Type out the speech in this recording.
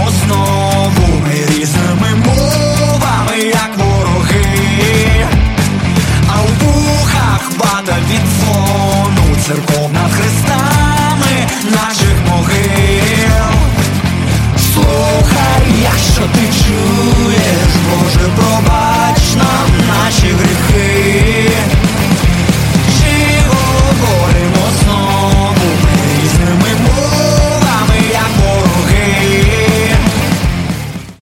знову ми різними мовами, як вороги, а в вухах вата від дзвону, церков над хрестами наших могил. Слухай, якщо ти